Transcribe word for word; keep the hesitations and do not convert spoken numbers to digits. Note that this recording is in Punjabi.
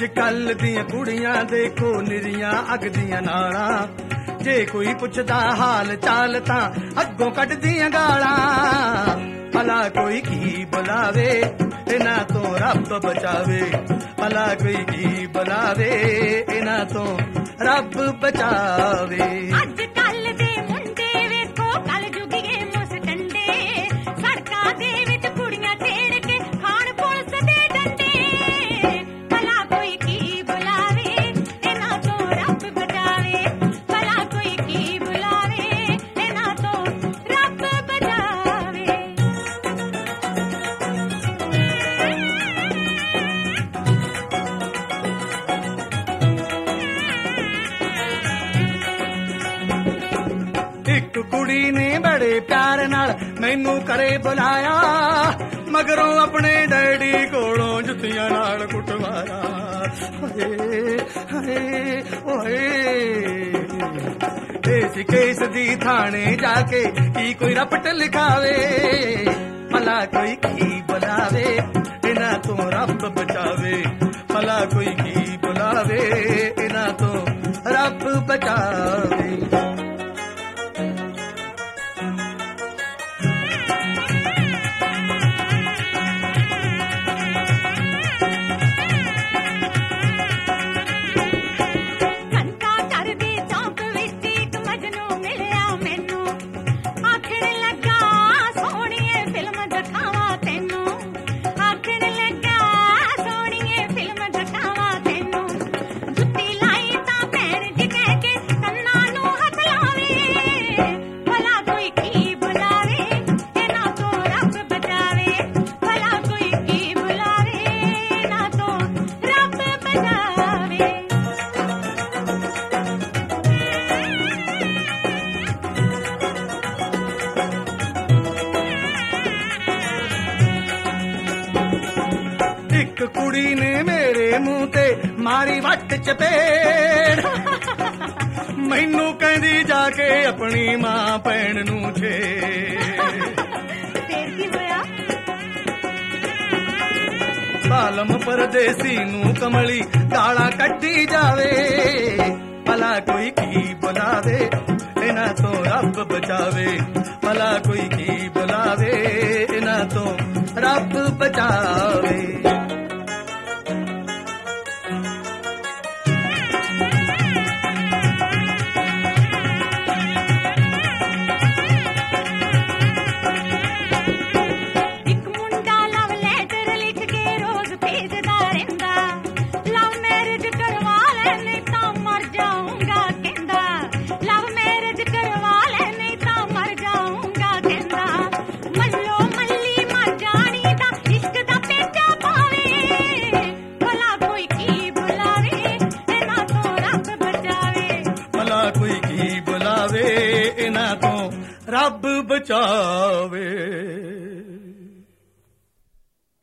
ਅੱਜ ਕੱਲ ਦੀਆਂ ਕੁੜੀਆਂ ਦੇਖੋ ਨਿਰੀਆਂ ਅੱਗ ਦੀਆਂ ਨਾਲਾਂ ਜੇ ਕੋਈ ਪੁੱਛਦਾ ਹਾਲ ਚਾਲ ਤਾਂ ਅੱਗੋਂ ਕੱਢਦੀਆਂ ਗਾਲਾਂ ਭਲਾ ਕੋਈ ਕੀ ਬੁਲਾਵੇ ਇਹਨਾਂ ਤੋਂ ਰੱਬ ਬਚਾਵੇ ਭਲਾ ਕੋਈ ਕੀ ਬੁਲਾਵੇ ਇਹਨਾਂ ਤੋਂ ਰੱਬ ਬਚਾਵੇ ਅੱਜ ਕੱਲ ਦੇ ਮੁੰਡੇ ਵੇਖੋ ਕੱਲ ਜੁਗੀਏ ਮੁਸਟੰਡੇ ਸੜਕਾਂ ਦੇ ਵਿੱਚ ਕੁੜੀਆਂ ਛੇੜ ਕੇ ਖਾਣ ਪੁਲਿਸ ਦੇ ਡੰਡੇ ਭਲਾ ਕੋਈ ਕੀ ਬੁਲਾਵੇ ਇਹਨਾਂ ਤੋਂ ਰੱਬ ਬਚਾਵੇ ਭਲਾ ਕੋਈ ਕੀ ਬੁਲਾਵੇ ਇਹਨਾਂ ਤੋਂ ਰੱਬ ਬਚਾਵੇ ਇੱਕ ਕੁੜੀ ਨੇ ਬੜੇ ਪਿਆਰ ਨਾਲ ਮੈਨੂੰ ਘਰੇ ਬੁਲਾਇਆ ਮਗਰੋਂ ਆਪਣੇ ਡੈਡੀ ਕੋਲੋਂ ਜੁੱਤੀਆਂ ਨਾਲ ਕੁੱਟਵਾਇਆ ਹਾਏ ਹਾਏ ਓਏ ਇਸ ਕੇਸ ਦੀ ਥਾਣੇ ਜਾ ਕੇ ਕੀ ਕੋਈ ਰਪਟ ਲਿਖਾਵੇ ਭਲਾ ਕੋਈ ਕੀ ਬੁਲਾਵੇ ਇਹਨਾਂ ਤੋਂ ਰੱਬ ਬਚਾਵੇ ਭਲਾ ਕੋਈ ਕੀ ਬੁਲਾਵੇ ਇਹਨਾਂ ਤੋਂ ਰੱਬ ਬਚਾਵੇ ਇੱਕ ਕੁੜੀ ਨੇ ਮੇਰੇ ਮੂੰਹ ਤੇ ਮਾਰੀ ਵੱਟ ਚਪੇੜ ਮੈਨੂੰ ਕਹਿੰਦੀ ਜਾ ਕੇ ਆਪਣੀ ਮਾਂ ਭੈਣ ਨੂੰ ਛੇੜ ਫੇਰ ਕੀ ਹੋਇਆ ਸਾਲਮ ਪਰਦੇਸੀ ਨੂੰ ਕਮਲੀ ਗਾਲਾਂ ਕੱਢੀ ਜਾਵੇ ਭਲਾ ਕੋਈ ਕੀ ਬੁਲਾਵੇ ਇਹਨਾਂ ਤੋਂ ਰੱਬ ਬਚਾਵੇ ਭਲਾ ਕੋਈ ਕੀ ਬੁਲਾਵੇ ਇਹਨਾਂ ਤੋਂ ਰੱਬ ਬਚਾਵੇ ਕੋਈ ਕੀ ਬੁਲਾਵੇ ਇਹਨਾਂ ਤੋਂ ਰੱਬ ਬਚਾਵੇ।